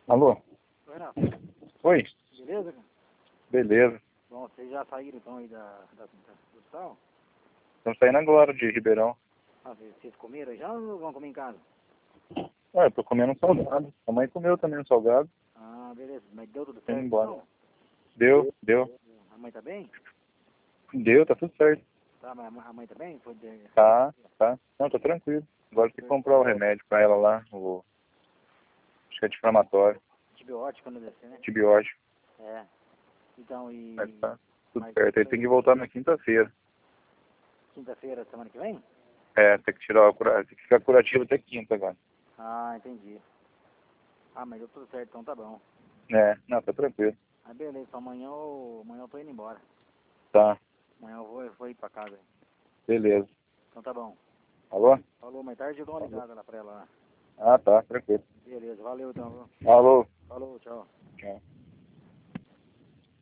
Alô? Oi, Renato. Oi? Beleza, cara? Beleza. Bom, vocês já saíram então aí do hospital? Estamos saindo agora de Ribeirão. Ah, vocês comeram já ou vão comer em casa? Eu tô comendo um salgado. A mãe comeu também um salgado. Ah, beleza. Mas deu tudo Indo certo embora. então? Deu. A mãe tá bem? Deu, tá tudo certo. Tá, mas a mãe tá bem? Foi de... Tá. Não, tá tranquilo. Agora tem que comprar o remédio pra ela lá. Acho que é anti-inflamatório, Antibiótico, né? Deve ser, né? antibiótico. É. Então, e... Mas tá tudo Mas certo. Aí tem que voltar na quinta-feira. quinta-feira, semana que vem? Tem que tirar tem que ficar curativo até quinta agora. Ah, entendi. Ah, mas deu tudo certo, então tá bom. Não, tá tranquilo. Ah, beleza. Então amanhã eu tô indo embora. Tá, Amanhã eu vou ir pra casa. beleza. Então tá bom. Alô? Falou, mais tarde eu dou uma ligada lá pra ela lá. Ah, tá, tranquilo. Beleza, valeu então, viu? Alô?